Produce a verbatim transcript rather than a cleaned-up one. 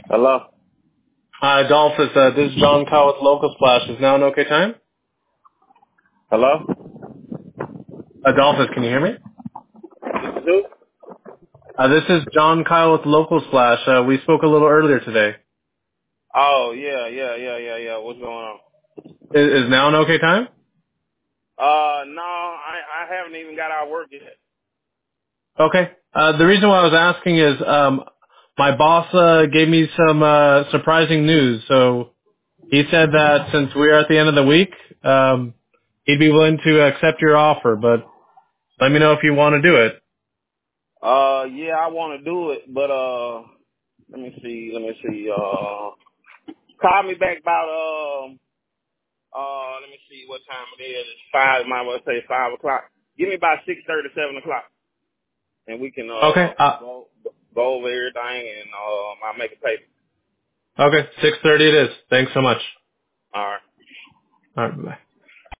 Hello? Hi, Adolphus. Uh, this is John Kyle with Local Splash. Is now an okay time? Hello? Adolphus, can you hear me? Who? Uh, this is John Kyle with Local Splash. Uh, we spoke a little earlier today. Oh, yeah, yeah, yeah, yeah, yeah. What's going on? Is, is now an okay time? Uh, no, I, I haven't even got out of work yet. Okay. Uh, the reason why I was asking is um, my boss uh, gave me some uh, surprising news. So he said that since we are at the end of the week, um, he'd be willing to accept your offer, but let me know if you want to do it. Uh, yeah, I want to do it, but, uh, let me see, let me see, uh, call me back about, um, uh, let me see what time it is. It's five, might well say five o'clock. Give me about six thirty, seven o'clock, and we can, Okay. uh, Uh, go, go over everything, and, um, I'll make a paper. okay. six thirty it is. Thanks so much. All right. All right. Bye.